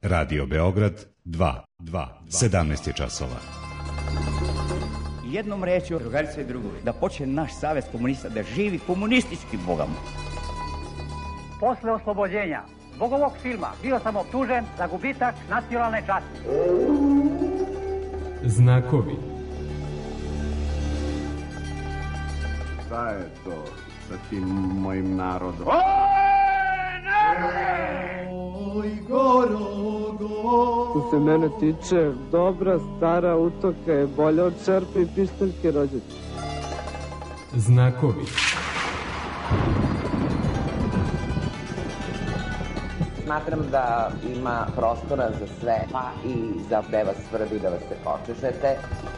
Radio Beograd 2, 17 je časova. Jednom rečju, drugarice i drugovi, da počne naš savez komunista da živi komunistički bogom. Posle oslobođenja zbog ovog filma bio sam optužen za gubitak nacionalne časti. Znakovi. Šta je to sa tim mojim narodom? Oj, Što se mene tiče, dobra stara utoka je bolja od čerpe i pištaljke rođačke. Znakovi. Smatram da ima prostora za sve, pa i za da vas svrbi, da vas se počešete.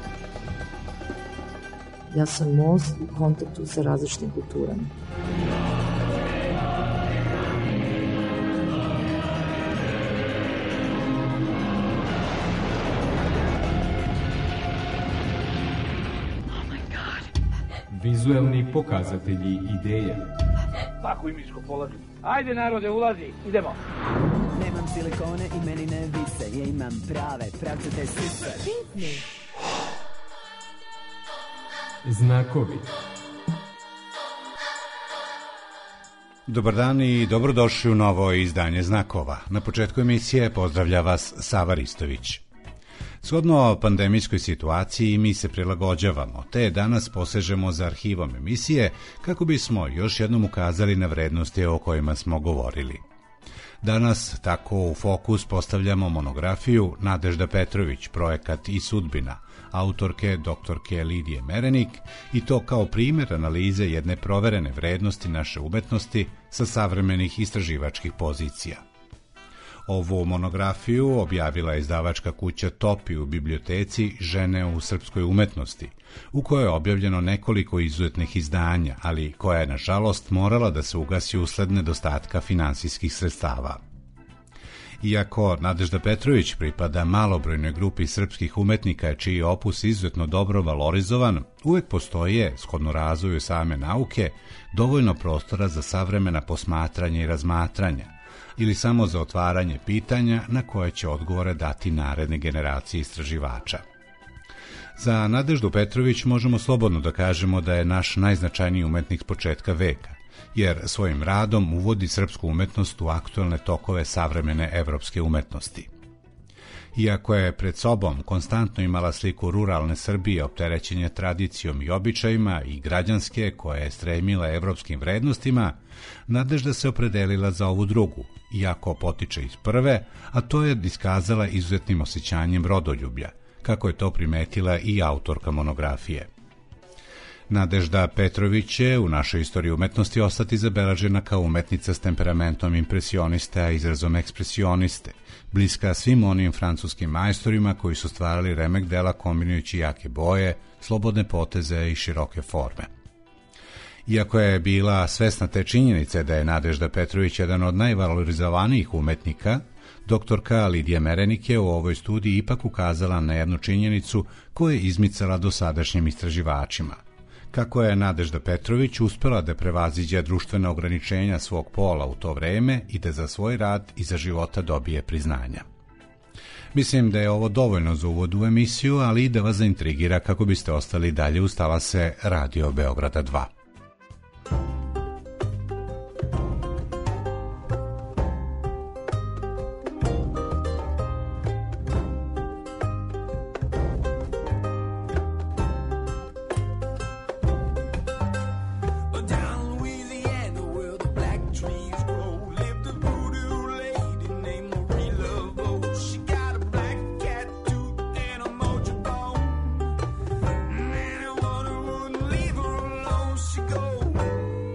Ja sam most u kontaktu sa različitim kulturama. Vizuelni pokazatelji ideja. Svaku imičku položim. Ajde narode, ulazi, idemo. Nemam silikone i meni ne vise, ja imam prave, pravcate sise. Znakovi. Dobar dan i dobrodošli u novo izdanje Znakova. Na početku emisije pozdravlja vas Sava Ristović. Shodno pandemijskoj situaciji mi se prilagođavamo, te danas posežemo za arhivom emisije kako bismo još jednom ukazali na vrednosti o kojima smo govorili. Danas tako u fokus postavljamo monografiju Nadežda Petrović, projekat i sudbina, autorke doktorke Lidije Merenik, i to kao primjer analize jedne proverene vrednosti naše umetnosti sa savremenih istraživačkih pozicija. Ovu monografiju objavila je izdavačka kuća Topi u biblioteci Žene u srpskoj umetnosti, u kojoj je objavljeno nekoliko izuzetnih izdanja, ali koja je, nažalost, morala da se ugasi usled nedostatka finansijskih sredstava. Iako Nadežda Petrović pripada malobrojnoj grupi srpskih umetnika čiji je opus izuzetno dobro valorizovan, uvek postoje, shodno razvoju same nauke, dovoljno prostora za savremena posmatranja i razmatranja, ili samo za otvaranje pitanja na koje će odgovore dati naredne generacije istraživača. Za Nadeždu Petrović možemo slobodno da kažemo da je naš najznačajniji umetnik s početka veka, jer svojim radom uvodi srpsku umetnost u aktuelne tokove savremene evropske umetnosti. Iako je pred sobom konstantno imala sliku ruralne Srbije opterećenje tradicijom i običajima i građanske koje je stremila evropskim vrednostima, Nadežda se opredelila za ovu drugu, iako potiče iz prve, a to je iskazala izuzetnim osjećanjem rodoljublja, kako je to primetila i autorka monografije. Nadežda Petrović će u našoj istoriji umetnosti ostati zabeležena kao umetnica s temperamentom impresioniste, a izrazom ekspresioniste, bliska svim onim francuskim majstorima koji su stvarali remek dela kombinujući jake boje, slobodne poteze i široke forme. Iako je bila svesna te činjenice da je Nadežda Petrović jedan od najvalorizovanijih umetnika, doktorka Lidija Merenik je u ovoj studiji ipak ukazala na jednu činjenicu koja je izmicala dosadašnjim istraživačima. Kako je Nadežda Petrović uspela da prevaziđe društvene ograničenja svog pola u to vreme i da za svoj rad i za života dobije priznanja. Mislim da je ovo dovoljno za uvod u emisiju, ali i da vas zaintrigira kako biste ostali dalje uz talase Radio Beograda 2. She go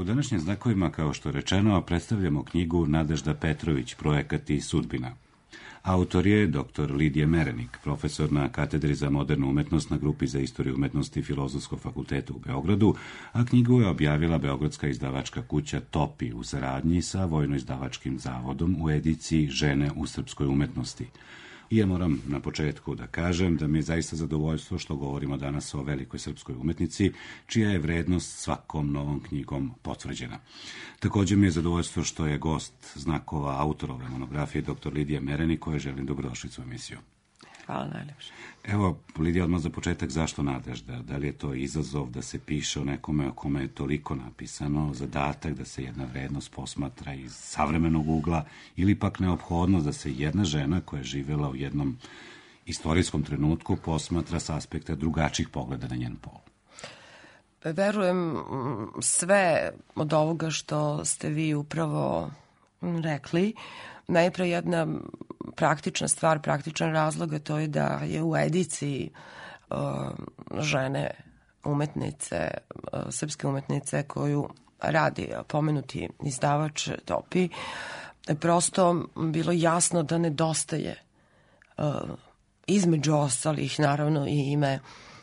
U današnjim znakovima, kao što je rečeno, predstavljamo knjigu Nadežda Petrović, Projekat i sudbina. Autor je dr. Lidija Merenik, profesor na katedri za modernu umetnost na grupi za istoriju umetnosti Filozofskog fakulteta u Beogradu, a knjigu je objavila beogradska izdavačka kuća Topi u saradnji sa Vojno-izdavačkim zavodom u ediciji Žene u srpskoj umetnosti. I ja moram na početku da kažem da mi je zaista zadovoljstvo što govorimo danas o velikoj srpskoj umetnici, čija je vrednost svakom novom knjigom potvrđena. Također mi je zadovoljstvo što je gost znakova autorove monografije dr. Lidija Merenik, koje želim dobrodošlicu u emisiju. Hvala najlepše. Evo, Lidija, odmah za početak, zašto Nadežda? Da li je to izazov da se piše o nekome o kome je toliko napisano, zadatak da se jedna vrednost posmatra iz savremenog ugla, ili pak neophodnost da se jedna žena koja je živjela u jednom istorijskom trenutku posmatra s aspekta drugačijih pogleda na njen pol? Verujem sve od ovoga što ste vi upravo rekli. Najpre jedna praktična stvar, praktičan razlog, to je da je u ediciji žene umetnice, srpske umetnice koju radi pomenuti izdavač Topi, prosto bilo jasno da nedostaje između ostalih naravno i ime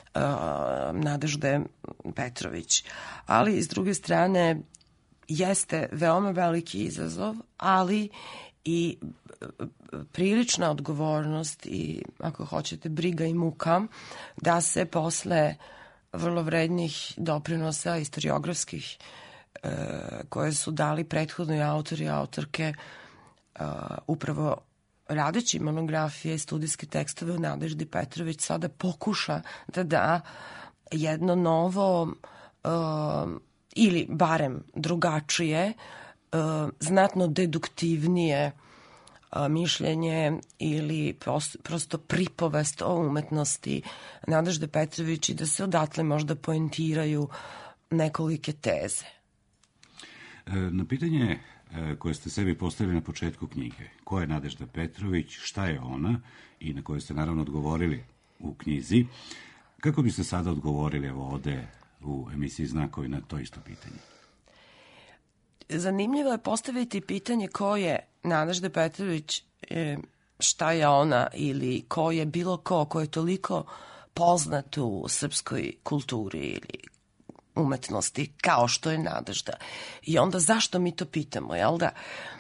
Nadežde Petrović. Ali s druge strane jeste veoma veliki izazov, ali i prilična odgovornost i, ako hoćete, briga i muka da se posle vrlo vrednih doprinosa istoriografskih koje su dali prethodni autori i autorke upravo radeći monografije i studijske tekstove u Nadeždi Petrović sada pokuša da da jedno novo ili barem drugačije, znatno deduktivnije mišljenje ili prosto pripovest o umetnosti Nadežde Petrović i da se odatle možda poentiraju nekolike teze. Na pitanje koje ste sebi postavili na početku knjige, ko je Nadežda Petrović, šta je ona, i na koje ste naravno odgovorili u knjizi, kako biste sada odgovorili ovde u emisiji Znakovi na to isto pitanje? Zanimljivo je postaviti pitanje ko je Nadežda Petrović, šta je ona, ili ko je bilo ko je toliko poznat u srpskoj kulturi ili umetnosti kao što je Nadežda. I onda zašto mi to pitamo, jel da?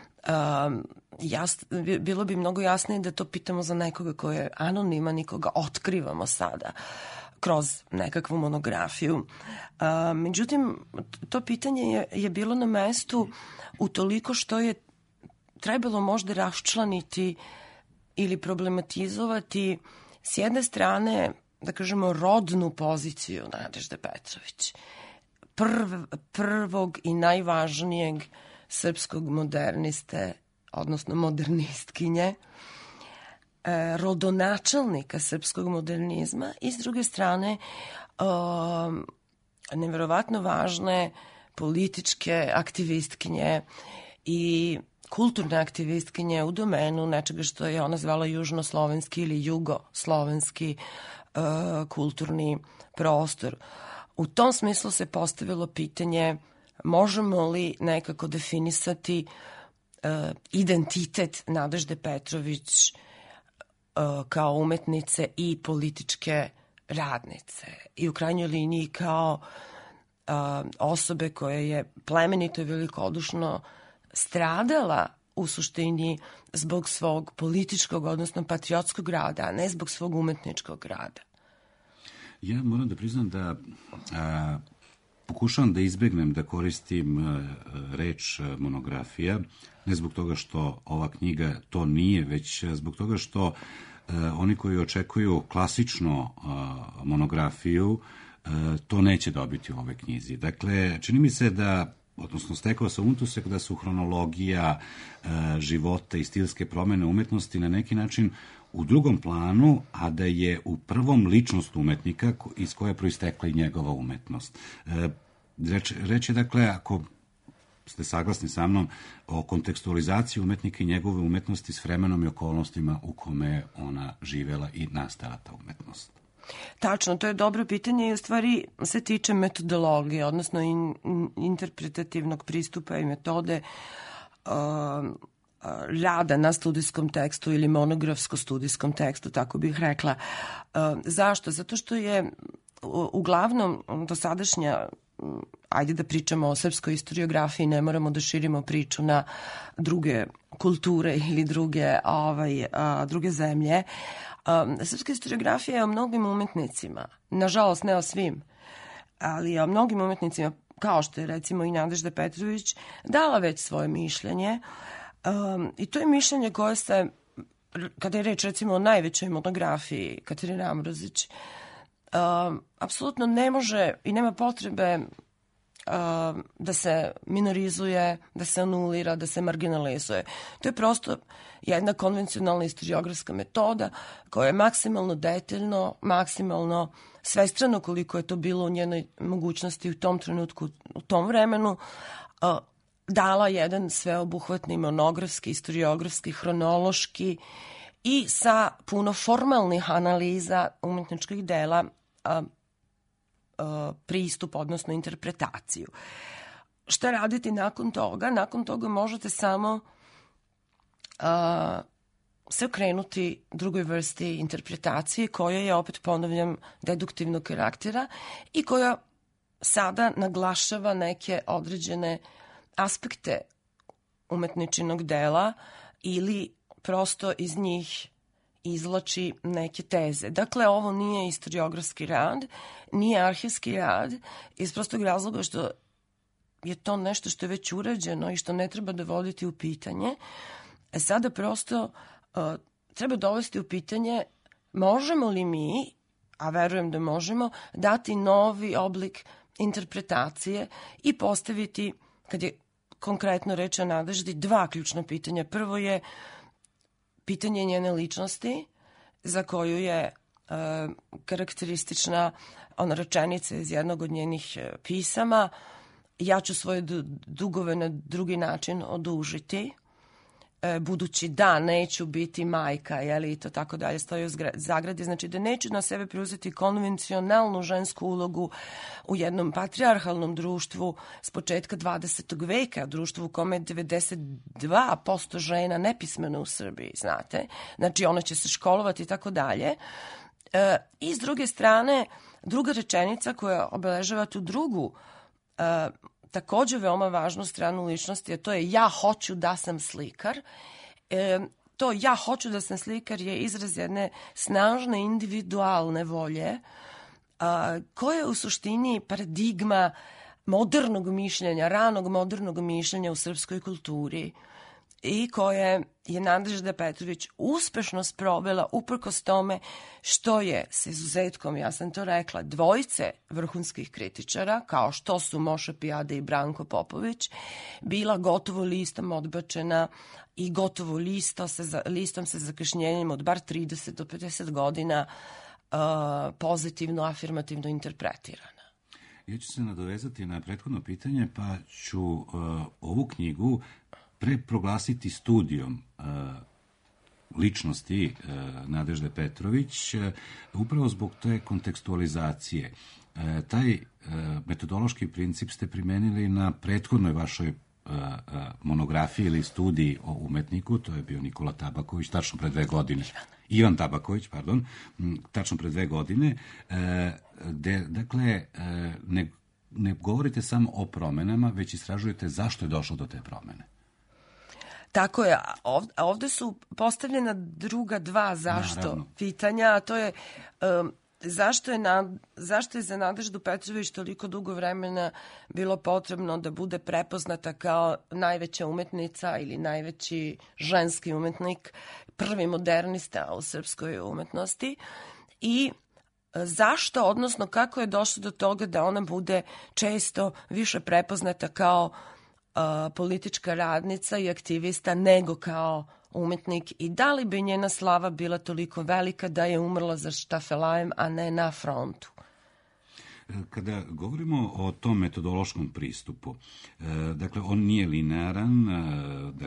Bilo bi mnogo jasnije da to pitamo za nekoga ko je anoniman i koga otkrivamo sada kroz nekakvu monografiju. Međutim, to pitanje je bilo na mestu utoliko što je trebalo možda raščlaniti ili problematizovati s jedne strane, da kažemo, rodnu poziciju Nadežde Petrović, prvog i najvažnijeg srpskog moderniste, odnosno modernistkinje, rodonačelnika srpskog modernizma, i s druge strane neverovatno važne političke aktivistkinje i kulturne aktivistkinje u domenu nečega što je ona zvala južnoslovenski ili jugoslovenski kulturni prostor. U tom smislu se postavilo pitanje možemo li nekako definisati identitet Nadežde Petrović kao umetnice i političke radnice i u krajnjoj liniji kao osobe koja je plemenito i velikodušno stradala u suštini zbog svog političkog, odnosno patriotskog rada, a ne zbog svog umetničkog rada. Ja moram da priznam da pokušavam da izbegnem da koristim reč monografija, ne zbog toga što ova knjiga to nije, već zbog toga što oni koji očekuju klasično monografiju to neće dobiti u ovoj knjizi. Dakle, čini mi se da, odnosno stekao sam utisak da su hronologija života i stilske promene umetnosti na neki način u drugom planu, a da je u prvom ličnost umetnika iz koje je proistekla i njegova umetnost. Reč je, dakle, ako ste saglasni sa mnom, o kontekstualizaciji umetnika i njegove umetnosti s vremenom i okolnostima u kome je ona živela i nastala ta umetnost. Tačno, to je dobro pitanje i u stvari se tiče metodologije, odnosno interpretativnog pristupa i metode rada na studijskom tekstu ili monografsko-studijskom tekstu, tako bih rekla. Zašto? Zato što je uglavnom dosadašnja, ajde da pričamo o srpskoj historiografiji, ne moramo da širimo priču na druge kulture ili druge zemlje. Srpska historiografija je o mnogim umetnicima, nažalost ne o svim, ali o mnogim umetnicima, kao što je recimo i Nadežda Petrović, dala već svoje mišljenje. I to je mišljenje koje se, kada je reč recimo o najvećoj monografiji Katarine Ambrozić, apsolutno ne može i nema potrebe da se minorizuje, da se anulira, da se marginalizuje. To je prosto jedna konvencionalna historiografska metoda koja je maksimalno detaljno, maksimalno svestrano koliko je to bilo u njenoj mogućnosti u tom trenutku, u tom vremenu, dala jedan sveobuhvatni monografski, historiografski, hronološki i sa puno formalnih analiza umetničkih dela pristup, odnosno interpretaciju. Šta raditi nakon toga? Nakon toga možete samo se okrenuti drugoj vrsti interpretacije koja je, opet ponavljam, deduktivnog karaktera i koja sada naglašava neke određene aspekte umetničinog dela ili prosto iz njih izvlači neke teze. Dakle, ovo nije historiografski rad, nije arhivski rad, iz prostog razloga što je to nešto što je već urađeno i što ne treba dovoditi u pitanje. Sada prosto treba dovesti u pitanje možemo li mi, a verujem da možemo, dati novi oblik interpretacije i postaviti, kad je konkretno reč o Nadeždi, dva ključna pitanja. Prvo je pitanje njene ličnosti, za koju je karakteristična ona rečenica iz jednog od njenih pisama: ja ću svoje dugove na drugi način odužiti, budući da neću biti majka, jeli, i to tako dalje, stoji u zagradi, znači da neću na sebe preuzeti konvencionalnu žensku ulogu u jednom patrijarhalnom društvu s početka 20. veka, društvu u kome je 92% žena nepismeno u Srbiji, znate, znači ona će se školovati i tako dalje. I s druge strane, druga rečenica koja obeležava tu drugu, takođe veoma važnu stranu ličnosti, a to je ja hoću da sam slikar. To ja hoću da sam slikar je izraz jedne snažne individualne volje koja je u suštini paradigma modernog mišljenja, ranog modernog mišljenja u srpskoj kulturi i koje je Nadežda Petrović uspešno sprovela uprkos tome što je, s izuzetkom, ja sam to rekla, dvojice vrhunskih kritičara, kao što su Moša Pijade i Branko Popović, bila gotovo listom odbačena i gotovo listom sa zakašnjenjem od bar 30 do 50 godina pozitivno, afirmativno interpretirana. Ja ću se nadovezati na prethodno pitanje, pa ću ovu knjigu preproglasiti studijom ličnosti Nadežde Petrović, upravo zbog te kontekstualizacije. Taj metodološki princip ste primenili na prethodnoj vašoj monografiji ili studiji o umetniku, to je bio Nikola Tabaković, tačno pre 2 godine. Ivan Tabaković, pardon, tačno pre 2 godine. Dakle, ne govorite samo o promenama, već istražujete zašto je došlo do te promene. Tako je, a ovde su postavljena druga dva zašto pitanja, a to je zašto je za Nadeždu Petrović toliko dugo vremena bilo potrebno da bude prepoznata kao najveća umetnica ili najveći ženski umetnik, prvi modernista u srpskoj umetnosti i zašto, odnosno kako je došlo do toga da ona bude često više prepoznata kao politička radnica i aktivista nego kao umetnik i da li bi njena slava bila toliko velika da je umrla za štafelajem, a ne na frontu? Kada govorimo o tom metodološkom pristupu, dakle, on nije linearan, dakle,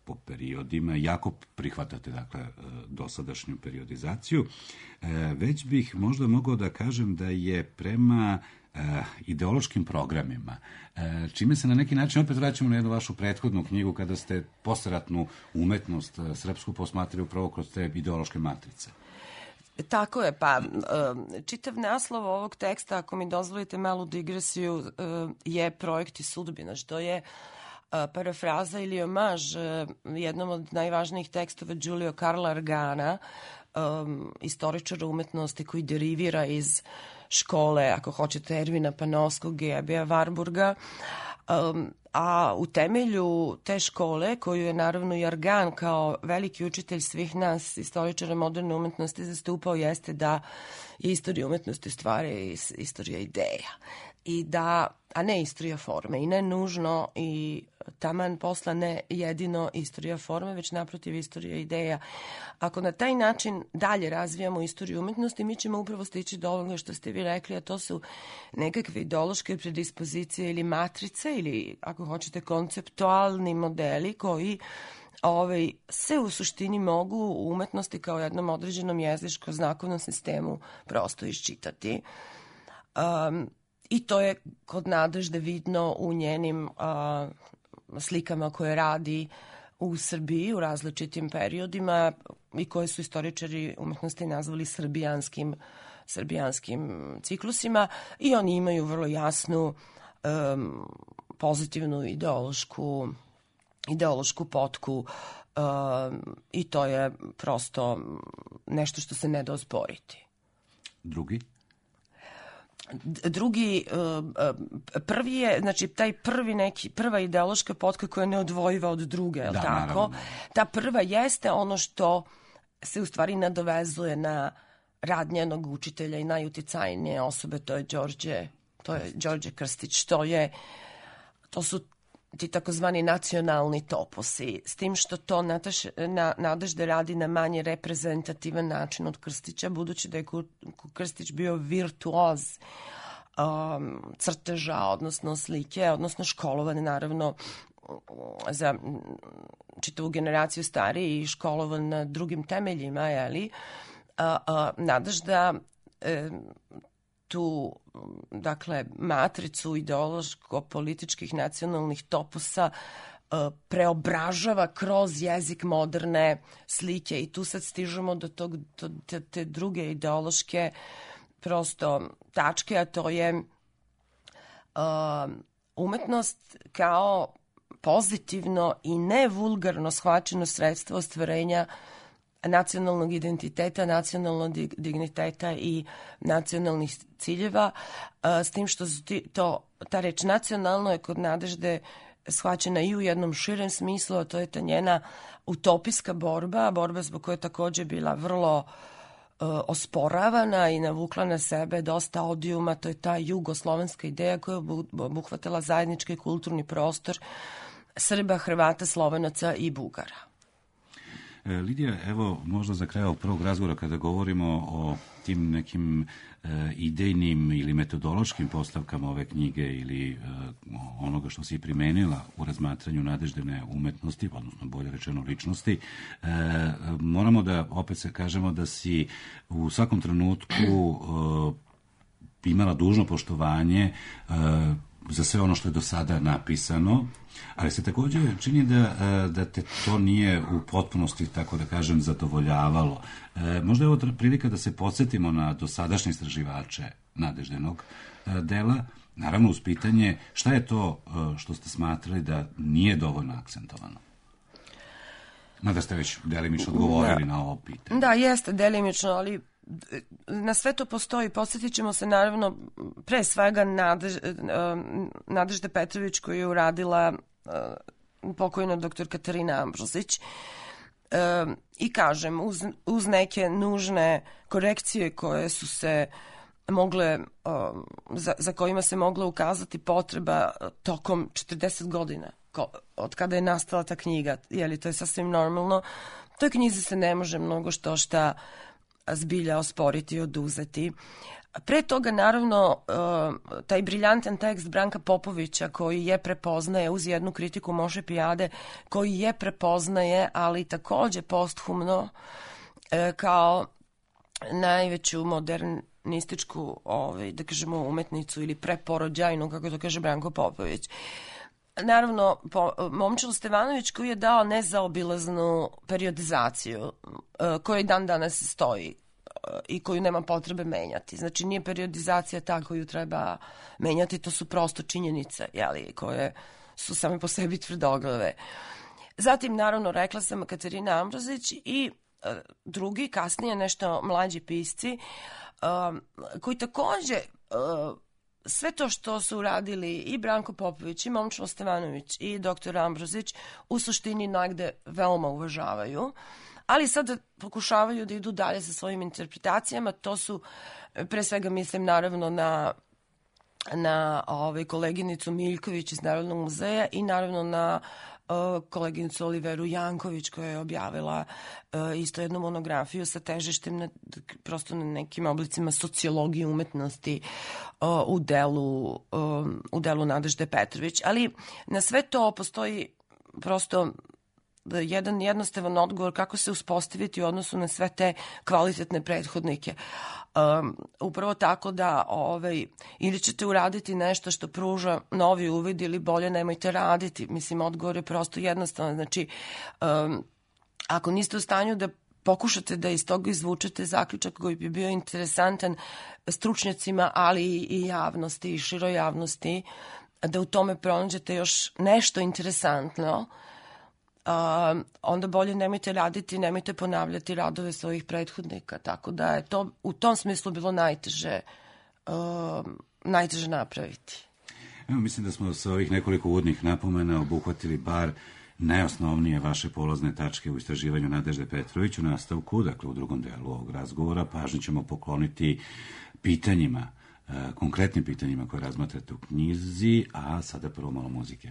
po periodima, jako prihvatate dakle dosadašnju periodizaciju, već bih možda mogao da kažem da je prema ideološkim programima, čime se na neki način opet vraćamo na jednu vašu prethodnu knjigu kada ste posleratnu umetnost srpsku posmatrali upravo kroz te ideološke matrice. Tako je, pa čitav naslov ovog teksta, ako mi dozvolite malu digresiju, je Projekti sudbina, što je parafraza ili omaž jednom od najvažnijih tekstova Giulio Carlo Argana, istoričara umetnosti koji derivira iz škole, ako hoćete, Ervina Panovskog i Ebija Warburga, a u temelju te škole, koju je naravno i Argan kao veliki učitelj svih nas, istoričara moderne umetnosti, zastupao, jeste da je istorija umetnosti stvari istorija ideja. I da, a ne istorija forme, i ne nužno i taman posla ne jedino istorija forme, već naprotiv istorija ideja. Ako na taj način dalje razvijamo istoriju umetnosti, mi ćemo upravo stići do ovoga što ste vi rekli, a to su nekakve ideološke predispozicije ili matrice ili, ako hoćete, konceptualni modeli koji se u suštini mogu u umetnosti kao jednom određenom jezičko-znakovnom sistemu prosto iščitati. I to je kod Nadežde vidno u njenim slikama koje radi u Srbiji u različitim periodima i koje su istoričari umetnosti nazvali srbijanskim ciklusima, i oni imaju vrlo jasnu pozitivnu ideološku potku i to je prosto nešto što se ne da osporiti. Drugi, prvi je, znači taj prva ideološka potka koja je neodvojiva od druge, je li tako? Naravno. Ta prva jeste ono što se u stvari nadovezuje na rad njenog učitelja i najuticajnije osobe, to je Đorđe Krstić, to su ti takozvani nacionalni toposi, s tim što to Nadežda radi na manje reprezentativan način od Krstića, budući da je Krstić bio virtuoz crteža, odnosno slike, odnosno školovan naravno za čitavu generaciju stariji i školovan na drugim temeljima, jeli? Nadežda tu, dakle, matricu ideološko-političkih nacionalnih toposa preobražava kroz jezik moderne slike i tu sad stižemo do te druge ideološke prosto tačke, a to je umetnost kao pozitivno i ne vulgarno shvaćeno sredstvo ostvarenja nacionalnog identiteta, nacionalnog digniteta i nacionalnih ciljeva, s tim što ta reč nacionalno je kod Nadežde shvaćena i u jednom širem smislu, a to je ta njena utopijska borba zbog koje je takođe bila vrlo osporavana i navukla na sebe dosta odijuma, to je ta jugoslovenska ideja koja je obuhvatala zajednički kulturni prostor Srba, Hrvata, Slovenaca i Bugara. Lidija, evo možda za kraj ovog prvog razgovora kada govorimo o tim nekim idejnim ili metodološkim postavkama ove knjige ili onoga što si primenila u razmatranju Nadeždine umetnosti, odnosno bolje rečeno ličnosti, moramo da opet se kažemo da si u svakom trenutku imala dužno poštovanje za sve ono što je do sada napisano, ali se također čini da te to nije u potpunosti, tako da kažem, zadovoljavalo. Možda je ovo prilika da se podsjetimo na dosadašnje istraživače Nadeždinog dela, naravno uz pitanje šta je to što ste smatrali da nije dovoljno akcentovano. Mada ste već delimično odgovorili na ovo pitanje. Da, jeste delimično, ali na sve to postoji. Podsjetit ćemo se naravno pre svega Nadežde Petrović koju je uradila pokojna doktor Katarina Ambrozić. I kažem, uz neke nužne korekcije koje su se mogle, za kojima se mogla ukazati potreba tokom 40 godina od kada je nastala ta knjiga, jeli to je sasvim normalno, toj knjizi se ne može mnogo šta zbilja osporiti i oduzeti. Pre toga, naravno, taj briljantan tekst Branka Popovića koji je prepoznaje uz jednu kritiku Moše Pijade, koji je prepoznaje, ali takođe posthumno kao najveću modernističku, da kažemo, umetnicu ili preporođajnu, kako to kaže Branko Popović. Naravno, Momčilo Stevanović koji je dao nezaobilaznu periodizaciju koja i dan danas stoji i koju nema potrebe menjati. Znači, nije periodizacija ta koju treba menjati, to su prosto činjenice, jeli, koje su same po sebi tvrdoglave. Zatim, naravno, rekla sam Katarina Ambrozić i drugi, kasnije nešto mlađi pisci, koji takođe sve to što su uradili i Branko Popović, i Momčilo Stevanović, i doktor Ambrozić, u suštini negde veoma uvažavaju, ali sada pokušavaju da idu dalje sa svojim interpretacijama. To su, pre svega mislim naravno na koleginicu Miljković iz Narodnog muzeja i naravno na koleginicu Oliveru Janković koja je objavila isto jednu monografiju sa težištem prosto na nekim oblicima sociologije umetnosti u delu Nadežde Petrović. Ali na sve to postoji prosto jedan jednostavan odgovor kako se uspostaviti u odnosu na sve te kvalitetne prethodnike. Upravo tako da ili ćete uraditi nešto što pruža novi uvid ili bolje nemojte raditi. Mislim, odgovor je prosto jednostavan. Znači, ako niste u stanju da pokušate da iz toga izvučete zaključak koji bi bio interesantan stručnjacima, ali i javnosti i široj javnosti, da u tome pronađete još nešto interesantno, onda bolje nemojte raditi, nemojte ponavljati radove svojih prethodnika. Tako da je to u tom smislu bilo najteže napraviti. Evo, mislim da smo sa ovih nekoliko uvodnih napomena obuhvatili bar najosnovnije vaše polazne tačke u istraživanju Nadežde Petrović. U nastavku, dakle u drugom delu ovog razgovora, pažnju ćemo pokloniti pitanjima, konkretnim pitanjima koje razmatrate u knjizi, a sada prvo malo muzike.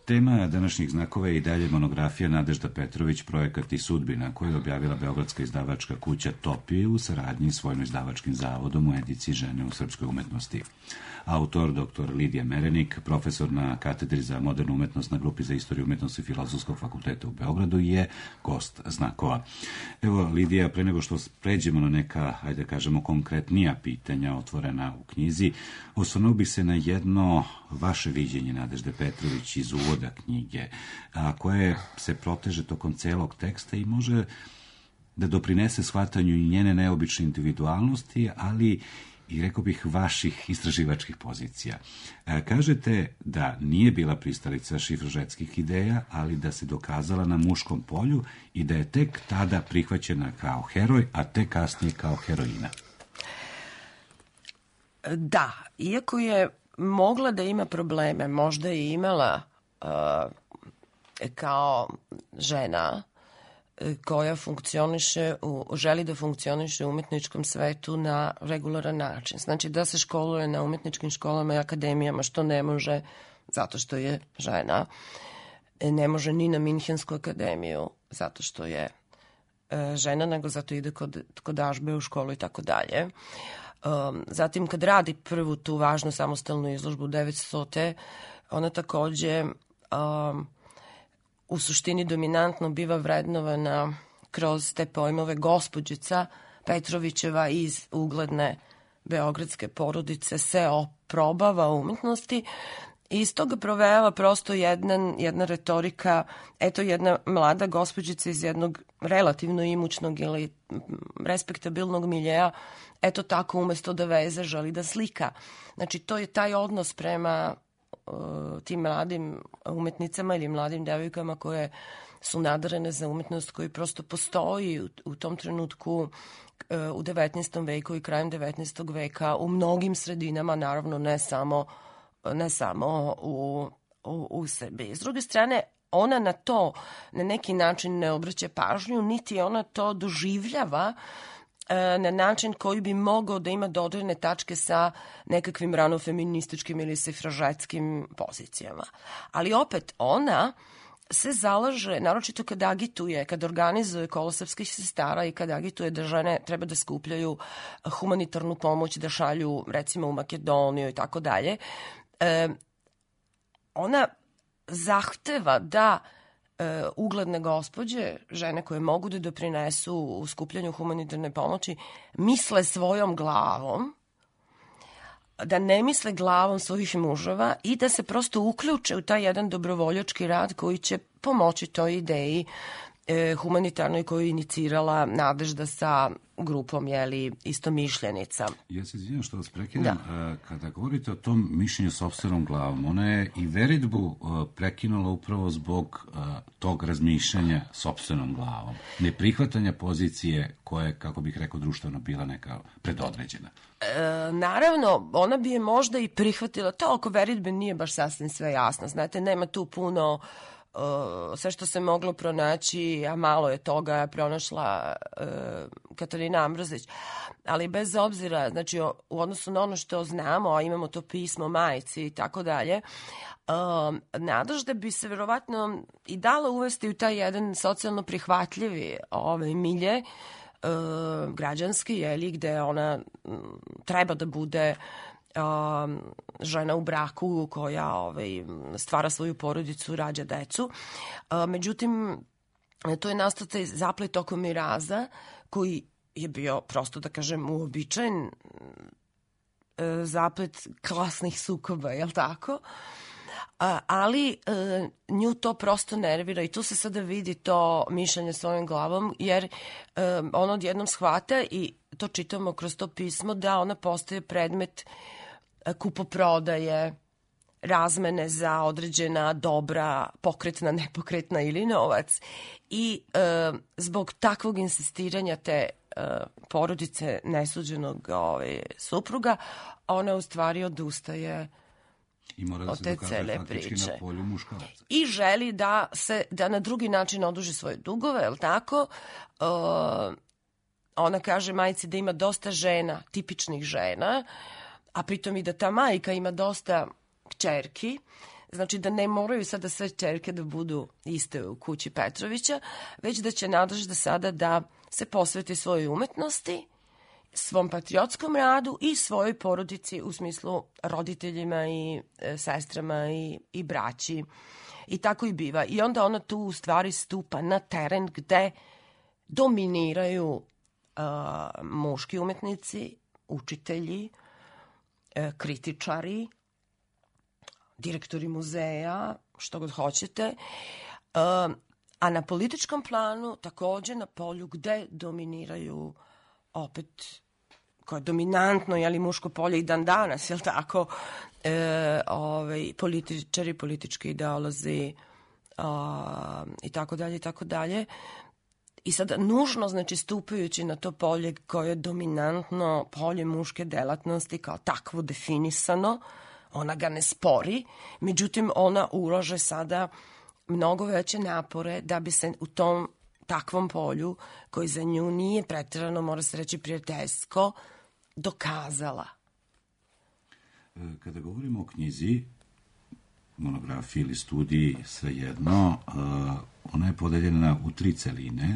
Tema današnjih znakova je i dalje monografija Nadežda Petrović, Projekat i sudbina, koju je objavila beogradska izdavačka kuća Topi u saradnji s Vojno-izdavačkim zavodom u ediciji Žene u srpskoj umetnosti. Autor, dr. Lidija Merenik, profesor na katedri za modernu umetnost na grupi za istoriju umetnosti Filozofskog fakulteta u Beogradu, je gost znakova. Evo, Lidija, pre nego što pređemo na neka, ajde kažemo, konkretnija pitanja otvorena u knjizi, osvrnuo bih se na jedno vaše viđenje Nadežde Petrović iz uvoda knjige, a koje se proteže tokom celog teksta i može da doprinese shvatanju i njene neobične individualnosti, ali i, rekao bih, vaših istraživačkih pozicija. Kažete da nije bila pristalica šifrožetskih ideja, ali da se dokazala na muškom polju i da je tek tada prihvaćena kao heroj, a tek kasnije kao heroina. Da, iako je mogla da ima probleme, možda je imala kao žena koja funkcioniše, želi da funkcioniše u umetničkom svetu na regularan način. Znači da se školuje na umetničkim školama i akademijama, što ne može zato što je žena. Ne može ni na Minhensku akademiju zato što je žena, nego zato ide kod dažbe u školu i tako dalje. Zatim kad radi prvu tu važnu samostalnu izložbu 900. ona takođe u suštini dominantno biva vrednovana kroz te pojmove gospođica Petrovićeva iz ugledne beogradske porodice se oprobava u umetnosti i iz toga provejava prosto jedna retorika, eto jedna mlada gospođica iz jednog relativno imućnog ili respektabilnog miljeja, eto tako umesto da veze želi da slika. Znači to je taj odnos prema tim mladim umetnicama ili mladim devojkama koje su nadarene za umetnost, koji prosto postoji u tom trenutku u 19. veku i krajem 19. veka u mnogim sredinama, naravno ne samo u Srbiji. S druge strane, ona na to na neki način ne obraća pažnju, niti ona to doživljava na način koji bi mogao da ima dodirne tačke sa nekakvim ranofeminističkim ili sifražetskim pozicijama. Ali opet ona se zalaže, naročito kad agituje, kad organizuje kolo srpskih sestara i kad agituje da žene treba da skupljaju humanitarnu pomoć, da šalju recimo u Makedoniju i tako dalje, ona zahteva da ugledne gospođe, žene koje mogu da doprinesu u skupljanju humanitarne pomoći, misle svojom glavom, da ne misle glavom svojih muževa i da se prosto uključe u taj jedan dobrovoljački rad koji će pomoći toj ideji humanitarnoj koju je inicirala Nadežda sa grupom istomišljenica. Ja se izvinjam što vas prekidam. Kada govorite o tom mišljenju sopstvenom glavom, ona je i veritbu prekinula upravo zbog tog razmišljanja sopstvenom glavom. Neprihvatanja pozicije koja je, kako bih rekao, društveno bila neka predodređena. Naravno, ona bi je možda i prihvatila. To oko veritbe nije baš sasvim sve jasno. Znate, nema tu puno sve što se moglo pronaći, a malo je toga pronašla Katarina Ambrozić. Ali bez obzira, znači u odnosu na ono što znamo, a imamo to pismo majci i tako dalje, Nadežda bi se verovatno i dala uvesti u taj jedan socijalno prihvatljivi milje, građanski, gde ona treba da bude žena u braku koja stvara svoju porodicu, rađa decu. Međutim, to je nastao taj zaplet oko miraza koji je bio, prosto da kažem, uobičajen zaplet klasnih sukoba, jel tako? Ali nju to prosto nervira i tu se sada vidi to mišljenje svojom glavom, jer ona odjednom shvata, i to čitamo kroz to pismo, da ona postaje predmet kupoprodaje, razmene za određena dobra, pokretna, nepokretna ili novac. I zbog takvog insistiranja te porodice nesuđenog supruga, ona u stvari odustaje od te cele priče. I želi da na drugi način oduži svoje dugove, je li tako? Ona kaže majci da ima dosta žena, tipičnih žena, a pritom i da ta majka ima dosta kćerki, znači da ne moraju sada sve ćerke da budu iste u kući Petrovića, već da će Nadežda sada da se posveti svojoj umetnosti, svom patriotskom radu i svojoj porodici u smislu roditeljima i sestrama i braći. I tako i biva. I onda ona tu u stvari stupa na teren gde dominiraju muški umetnici, učitelji, kritičari, direktori muzeja, što god hoćete, a na političkom planu takođe na polju gde dominiraju opet koje je dominantno, jeli, muško polje i dan danas, jel tako, političari, politički ideolozi i tako dalje, i tako dalje. I sad nužno, znači, stupajući na to polje koje je dominantno polje muške delatnosti kao takvo definisano, ona ga ne spori, međutim ona ulaže sada mnogo veće napore da bi se u tom takvom polju, koji za nju nije preterano, mora se reći, prijateljsko, dokazala. Kada govorimo o knjizi, monografiji ili studiji, svejedno, ona je podeljena u 3 celine.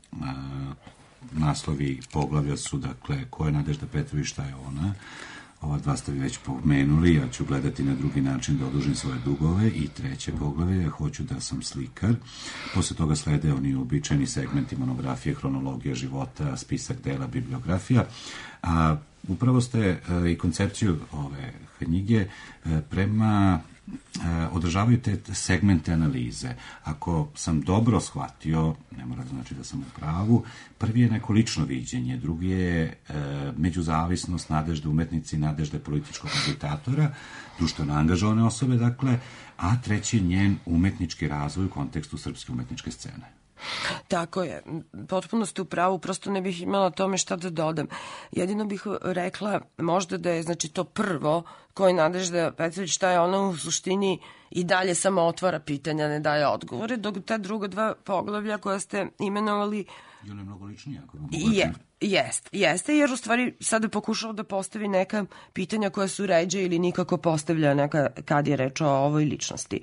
Naslovi poglavlja su, dakle, ko je Nadežda Petrović, šta je ona. Ova 2 ste vi već pomenuli, ja ću gledati na drugi način da odužim svoje dugove. I 3. poglavlje, ja hoću da sam slikar. Posle toga slede oni običajni segmenti monografije, hronologija života, spisak dela, bibliografija. Upravo ste i koncepciju ove knjige prema održavaju te segmente analize. Ako sam dobro shvatio, ne mora znači da sam u pravu, prvi je neko lično viđenje, drugi je međuzavisnost Nadežde umetnici, Nadežde političkog agitatora, društveno angažovane osobe, dakle, a treći je njen umetnički razvoj u kontekstu srpske umetničke scene. Tako je, potpuno ste u pravu, prosto ne bih imala tome šta da dodam. Jedino bih rekla možda da je, znači, to prvo koji Nadežda Petrović, šta je ona u suštini i dalje samo otvara pitanja, ne daje odgovore, dok ta druga 2 poglavlja koja ste imenovali i ona je mnogo ličnija. Jeste, jer u stvari sada pokušao da postavi neka pitanja koja su ređe ili nikako postavljena kad je reč o ovoj ličnosti.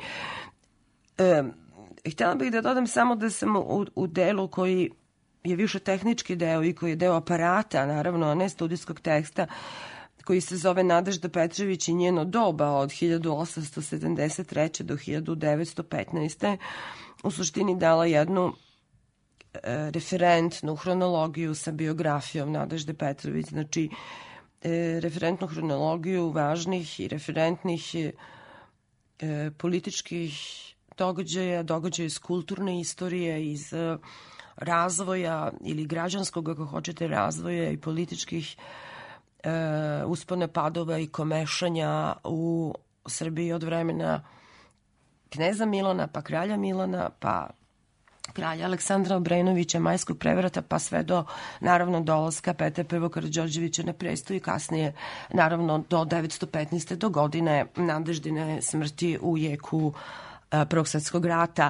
Htjela bih da dodam samo da sam u delu koji je više tehnički deo i koji je deo aparata, naravno, a ne studijskog teksta, koji se zove Nadežda Petrović i njeno doba od 1873. do 1915. u suštini dala jednu referentnu hronologiju sa biografijom Nadežde Petrović, znači referentnu hronologiju važnih i referentnih političkih događaja iz kulturne istorije, iz razvoja ili građanskog, ako hoćete, razvoja i političkih uspona, padova i komešanja u Srbiji od vremena kneza Milana, pa kralja Milana, pa kralja Aleksandra Obrenovića, Majskog prevrata, pa sve do, naravno, dolaska Petra I. Karađorđevića na presto i kasnije, naravno, do 915. do godine Nadeždine smrti u jeku Prvog svetskog rata.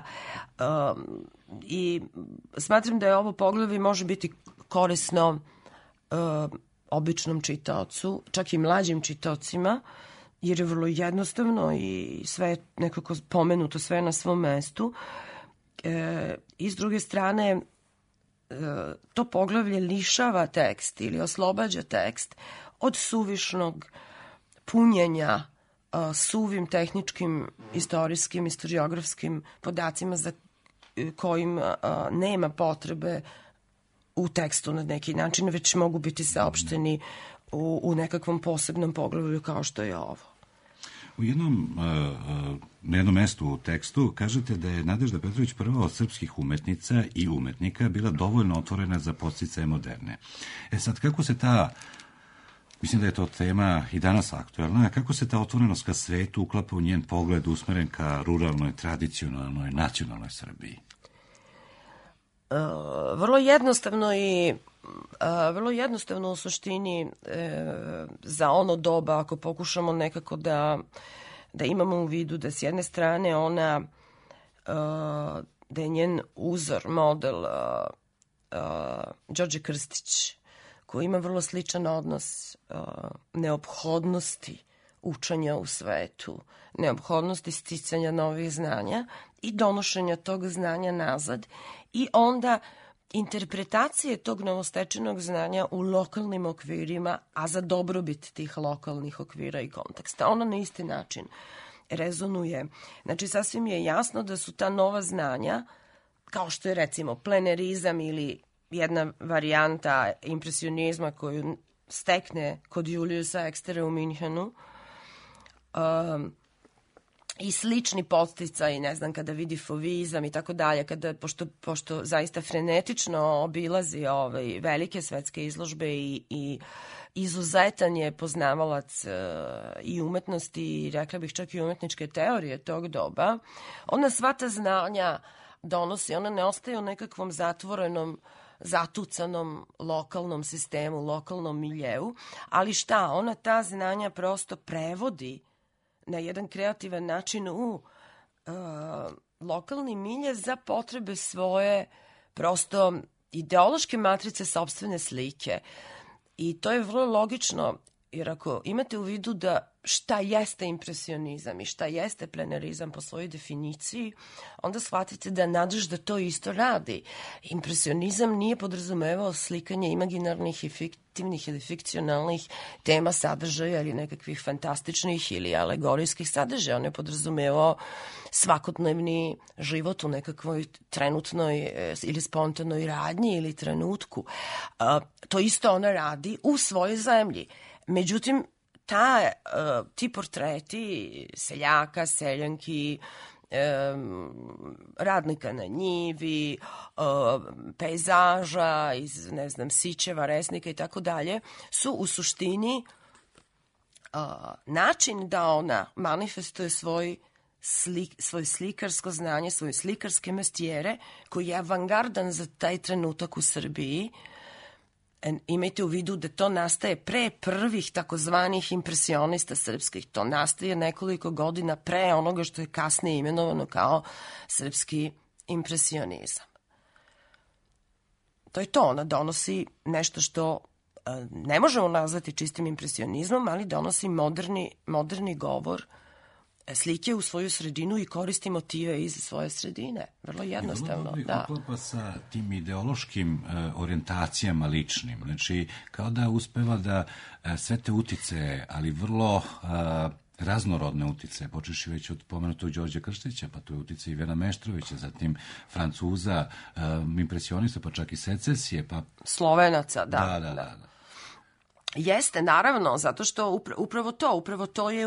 I smatram da je ovo poglavlje može biti korisno običnom čitaocu, čak i mlađim čitaocima, jer je vrlo jednostavno i sve je nekako pomenuto, sve na svom mestu. I s druge strane, to poglavlje lišava tekst ili oslobađa tekst od suvišnog punjenja suvim tehničkim, istorijskim, istoriografskim podacima za kojim nema potrebe u tekstu na neki način, već mogu biti saopšteni u nekakvom posebnom poglavlju kao što je ovo. Na jednom mestu u tekstu kažete da je Nadežda Petrović prva od srpskih umetnica i umetnika bila dovoljno otvorena za podsticaje moderne. Sad, kako se ta, mislim da je to tema i danas aktuelna, kako se ta otvorenost ka svetu uklapa u njen pogled usmeren ka ruralnoj, tradicionalnoj, nacionalnoj Srbiji? Vrlo jednostavno u suštini za ono doba, ako pokušamo nekako da imamo u vidu da s jedne strane ona, da je njen uzor, model Đorđe Krstić, koji ima vrlo sličan odnos neophodnosti učenja u svetu, neophodnosti sticanja novih znanja i donošenja tog znanja nazad i onda interpretacije tog novostečenog znanja u lokalnim okvirima, a za dobrobit tih lokalnih okvira i konteksta. Ono na isti način rezonuje. Znači, sasvim je jasno da su ta nova znanja, kao što je recimo plenerizam ili jedna varijanta impresionizma koju stekne kod Juliusa Ekstera u Minhenu, i slični podsticaj, ne znam, kada vidi fovizam i tako dalje, pošto zaista frenetično obilazi velike svetske izložbe i izuzetan je poznavalac i umetnosti i rekla bih čak i umetničke teorije tog doba, ona sva ta znanja donosi, ona ne ostaje u nekakvom zatvorenom, zatucanom lokalnom sistemu, lokalnom miljeu, ali šta, ona ta znanja prosto prevodi na jedan kreativan način u lokalni milje za potrebe svoje prosto ideološke matrice sopstvene slike. I to je vrlo logično, jer ako imate u vidu da šta jeste impresionizam i šta jeste plenerizam po svojoj definiciji, onda shvatite da nadežda to isto radi. Impresionizam nije podrazumevao slikanje imaginarnih i fiktivnih ili fikcionalnih tema, sadržaja ili nekakvih fantastičnih ili alegorijskih sadržaja. On je podrazumevao svakodnevni život u nekakvoj trenutnoj ili spontanoj radnji ili trenutku. To isto ona radi u svojoj zemlji. Međutim, ti portreti seljaka, seljanki, radnika na njivi, pejzaža iz, ne znam, sićeva, resnika i tako dalje, su u suštini način da ona manifestuje svoje slikarsko znanje, svoje slikarske mestijere, koji je avangardan za taj trenutak u Srbiji. Imajte u vidu da to nastaje pre prvih takozvanih impresionista srpskih. To nastaje nekoliko godina pre onoga što je kasnije imenovano kao srpski impresionizam. To je to, ona donosi nešto što ne možemo nazvati čistim impresionizmom, ali donosi moderni govor slike u svoju sredinu i koristi motive iz svoje sredine. Vrlo jednostavno. Vrlo dobro uklapa sa tim ideološkim orijentacijama ličnim. Znači, kao da uspeva da sve te utice, ali vrlo raznorodne utice, počeši već od pomenutog Đorđa Krstića, pa to je utice Ivana Meštrovića, zatim Francuza, impresionista, pa čak i secesije, pa... Slovenaca, da. Jeste, naravno, zato što upravo to je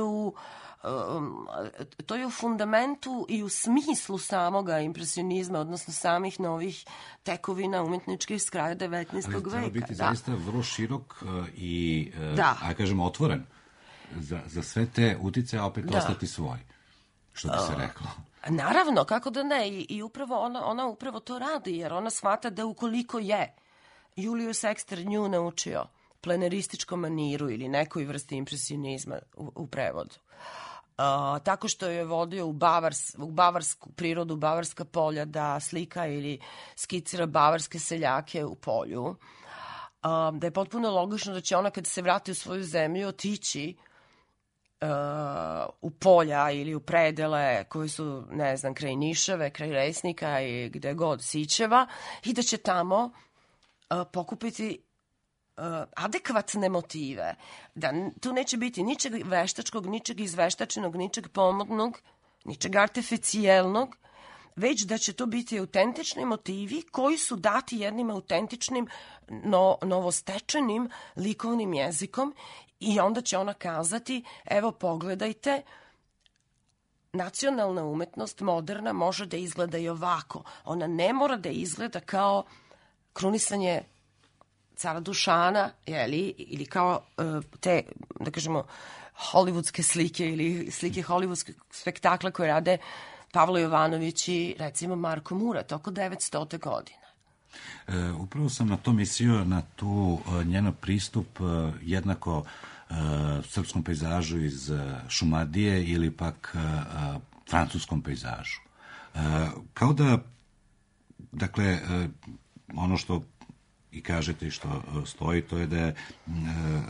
u fundamentu i u smislu samoga impresionizma, odnosno samih novih tekovina umetničkih s kraja 19. veka. Ali treba biti zaista vrlo širok i, kažemo, otvoren za sve te utice, a opet ostati svoj, što bi se reklo. Naravno, kako da ne, i upravo ona upravo to radi, jer ona shvata da ukoliko je Julius Ekster nju naučio plenerističkom maniru ili nekoj vrsti impresionizma u prevodu, tako što je vodio u bavarsku prirodu, bavarska polja, da slika ili skicira bavarske seljake u polju, da je potpuno logično da će ona kad se vrati u svoju zemlju otići u polja ili u predele koji su, ne znam, kraj Nišave, kraj Resnika i gde god Sićeva, i da će tamo pokupiti adekvatne motive, da tu neće biti ničeg veštačkog, ničeg izveštačenog, ničeg pomodnog, ničeg artificijelnog, već da će to biti autentični motivi koji su dati jednim autentičnim, novostečenim likovnim jezikom, i onda će ona kazati, evo pogledajte, nacionalna umetnost, moderna, može da izgleda i ovako. Ona ne mora da izgleda kao krunisanje cara Dušana, ili kao te, da kažemo, hollywoodske slike ili slike hollywoodskog spektakla koje rade Pavlo Jovanović i, recimo, Marko Murat oko 900. godine. Upravo sam na to mislio, na tu njeno pristup jednako srpskom pejzažu iz Šumadije ili pak francuskom pejzažu. Kao da, dakle, ono što i kažete i što stoji, to je da je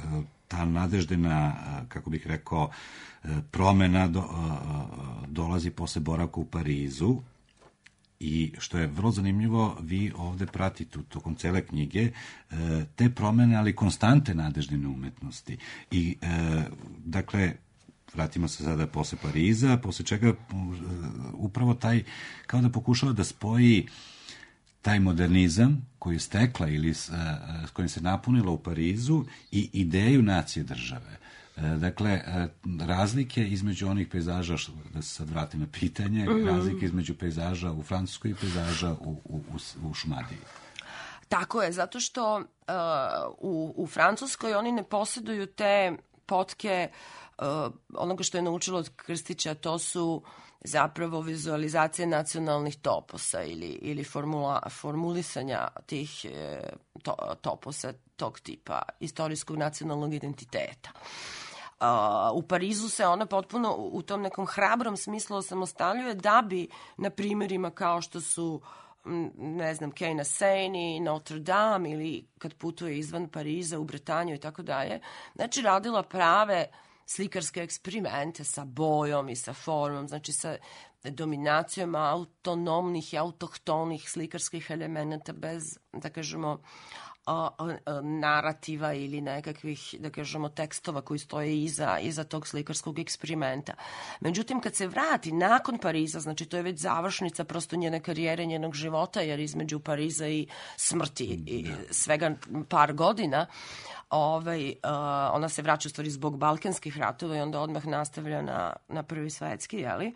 ta nadeždena, kako bih rekao, promena dolazi posle boravka u Parizu. I što je vrlo zanimljivo, vi ovde pratite tokom cele knjige te promene, ali konstante nadeždine umetnosti. I, dakle, vratimo se sada posle Pariza, posle čega upravo taj, kao da pokušava da spoji taj modernizam koji je stekla ili s kojim se napunila u Parizu i ideju nacije države. Dakle, razlike između onih pejzaža, da se sad vratim na pitanje, razlike između pejzaža u Francuskoj i pejzaža u Šumadiji. Tako je, zato što u Francuskoj oni ne posjeduju te potke onoga što je naučilo od Krstića, to su zapravo vizualizacije nacionalnih toposa ili formulisanja tih toposa tog tipa, istorijskog nacionalnog identiteta. U Parizu se ona potpuno u tom nekom hrabrom smislu osamostaljuje da bi na primjerima kao što su ne znam, Quai na Seine, Notre Dame ili kad putuje izvan Pariza u Bretanju i tako dalje, znači radila prave slikarske eksperimente sa bojom i sa formom, znači sa dominacijom autonomnih i autohtonih slikarskih elemenata bez, da kažemo, narativa ili nekakvih, da kažemo, tekstova koji stoje iza tog slikarskog eksperimenta. Međutim, kad se vrati nakon Pariza, znači to je već završnica prosto njene karijere, njenog života, jer između Pariza i smrti i svega par godina, ona se vraća u stvari zbog balkanskih ratova i onda odmah nastavlja na Prvi svetski, jeli?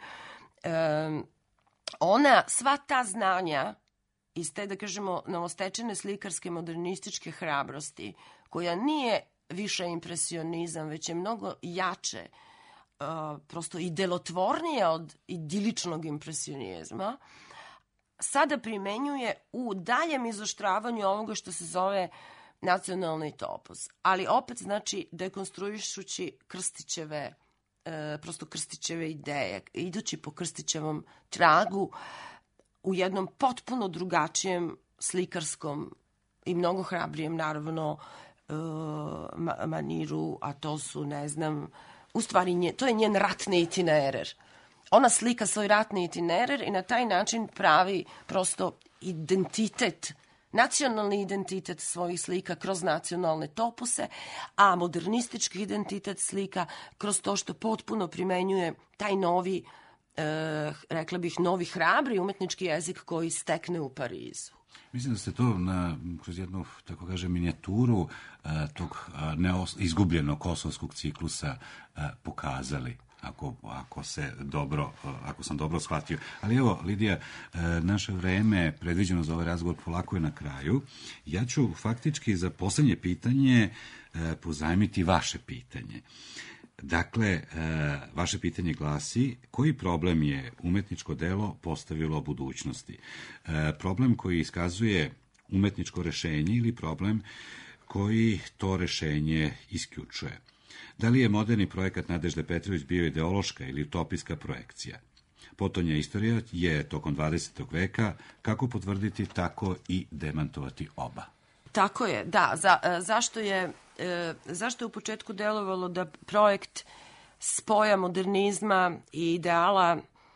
Ona sva ta znanja iz te, da kažemo, novostečene slikarske modernističke hrabrosti, koja nije više impresionizam, već je mnogo jače, prosto i delotvornije od idiličnog impresionizma, sada primenjuje u daljem izoštravanju ovoga što se zove nacionalni topos. Ali opet, znači, dekonstruišući Krstićeve ideje, idući po Krstićevom tragu, u jednom potpuno drugačijem slikarskom i mnogo hrabrijem, naravno, maniru, a to su, ne znam, u stvari to je njen ratni itinerer. Ona slika svoj ratni itinerer i na taj način pravi prosto identitet, nacionalni identitet svojih slika kroz nacionalne topuse, a modernistički identitet slika kroz to što potpuno primenjuje taj novi, rekla bih, novi hrabri umetnički jezik koji stekne u Parizu. Mislim da ste to kroz jednu, tako kažem, minijaturu tog izgubljenog kosovskog ciklusa pokazali, ako sam dobro shvatio. Ali evo, Lidija, naše vreme predviđeno za ovaj razgovor polako je na kraju. Ja ću faktički za poslednje pitanje pozajmiti vaše pitanje. Dakle, vaše pitanje glasi: koji problem je umetničko delo postavilo budućnosti? Problem koji iskazuje umetničko rešenje ili problem koji to rešenje isključuje? Da li je moderni projekat Nadežde Petrović bio ideološka ili utopijska projekcija? Potonja istorija je tokom 20. veka kako potvrditi, tako i demantovati oba. Tako je, da. Zašto je u početku delovalo da projekt spoja modernizma i ideala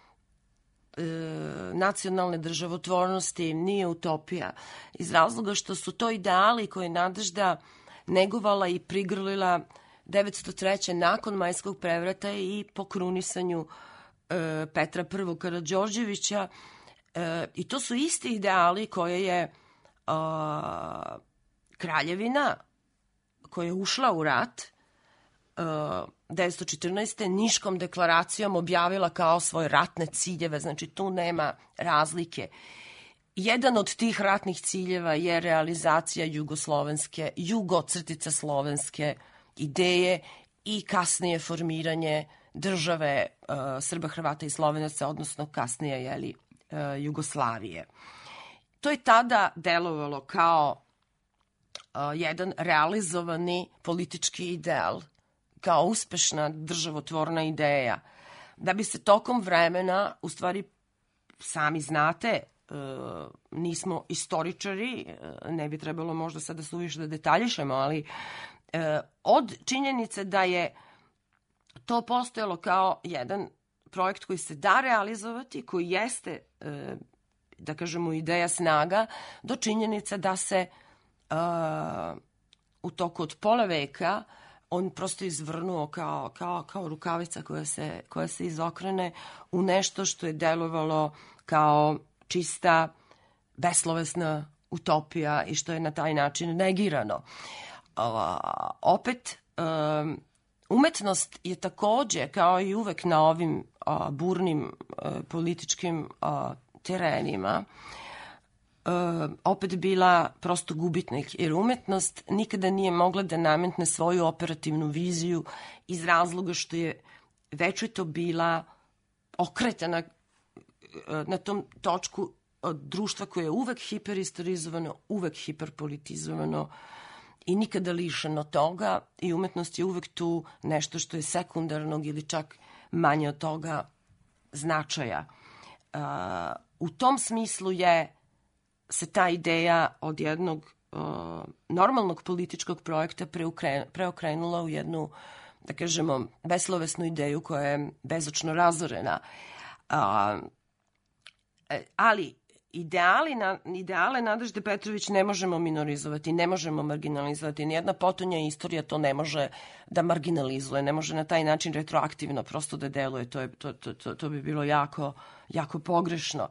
nacionalne državotvornosti nije utopija? Iz razloga što su to ideali koje je Nadežda negovala i prigrlila 903. nakon Majskog prevrata i po krunisanju Petra I. Karađorđevića. I to su isti ideali koje je kraljevina koja je ušla u rat 1914. Niškom deklaracijom objavila kao svoje ratne ciljeve, znači tu nema razlike. Jedan od tih ratnih ciljeva je realizacija jugocrtica-slovenske ideje i kasnije formiranje države Srba, Hrvata i Slovenaca, odnosno kasnije Jugoslavije. To je tada delovalo kao jedan realizovani politički ideal, kao uspešna državotvorna ideja. Da bi se tokom vremena, u stvari, sami znate, nismo istoričari, ne bi trebalo možda sada suviše da detaljišemo, ali od činjenice da je to postojalo kao jedan projekt koji se da realizovati, koji jeste, da kažemo, ideja snaga, do činjenice da se u toku od pola veka on prosto izvrnuo kao rukavica koja se izokrene u nešto što je delovalo kao čista, beslovesna utopija i što je na taj način negirano. Opet, umetnost je takođe, kao i uvek na ovim burnim političkim terenima, opet bila prosto gubitnik, jer umetnost nikada nije mogla da nametne svoju operativnu viziju iz razloga što je večito bila okretana na tom točku društva koje je uvek hiperistorizovano, uvek hiperpolitizovano i nikada lišeno toga, i umetnost je uvek tu nešto što je sekundarnog ili čak manje od toga značaja. U tom smislu se ta ideja od jednog normalnog političkog projekta preokrenula u jednu, da kažemo, beslovesnu ideju koja je bezočno razorena. Ali ideale Nadežde Petrović ne možemo minorizovati, ne možemo marginalizovati. Nijedna potonja istorija to ne može da marginalizuje, ne može na taj način retroaktivno prosto da deluje. To bi bilo jako, jako pogrešno.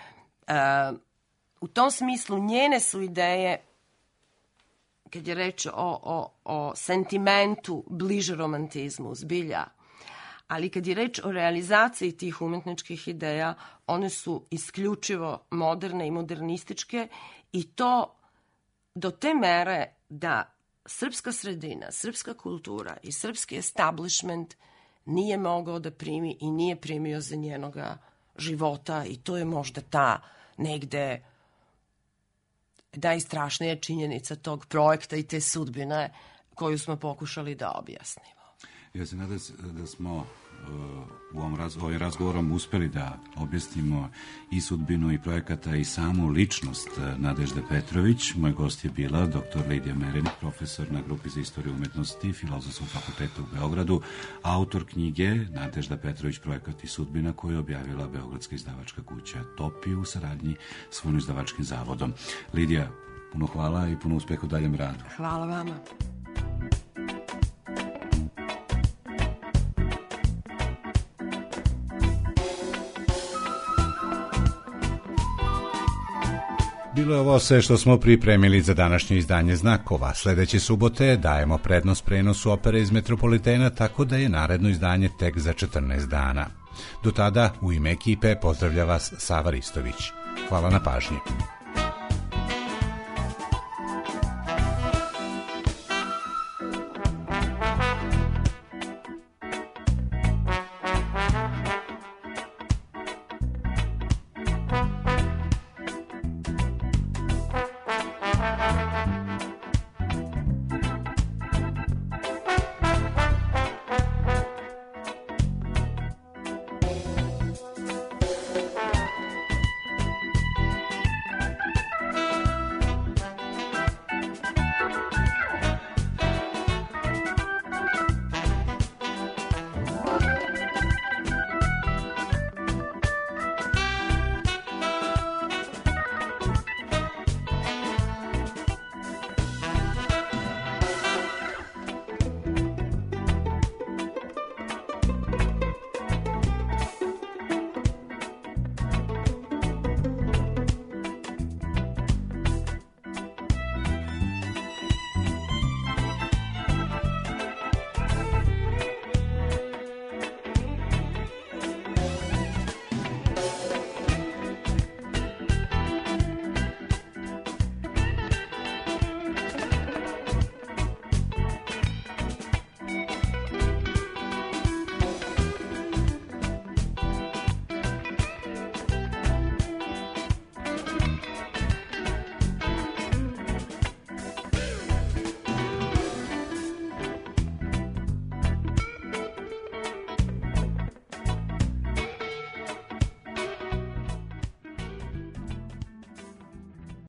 U tom smislu njene su ideje, kad je reč o sentimentu, bliže romantizmu, zbilja. Ali kad je reč o realizaciji tih umetničkih ideja, one su isključivo moderne i modernističke, i to do te mere da srpska sredina, srpska kultura i srpski establishment nije mogao da primi i nije primio za njenoga života, i to je možda ta negde najstrašnija činjenica tog projekta i te sudbine koju smo pokušali da objasnimo. Ja se nadam da smo ovim razgovorom uspeli da objasnimo i sudbinu i projekata i samu ličnost Nadežde Petrović. Moj gost je bila dr. Lidija Merenik, profesor na grupi za istoriju umetnosti Filozofskog fakulteta u Beogradu, autor knjige Nadežda Petrović, projekat i sudbina, koju je objavila beogradska izdavačka kuća Topi u saradnji s Vojno-izdavačkim zavodom. Lidija, puno hvala i puno uspeha u daljem radu. Hvala vama. Bilo je ovo sve što smo pripremili za današnje izdanje Znakova. Sledeće subote dajemo prednost prenosu opere iz Metropolitena, tako da je naredno izdanje tek za 14 dana. Do tada, u ime ekipe pozdravlja vas Sava Ristović. Hvala na pažnji.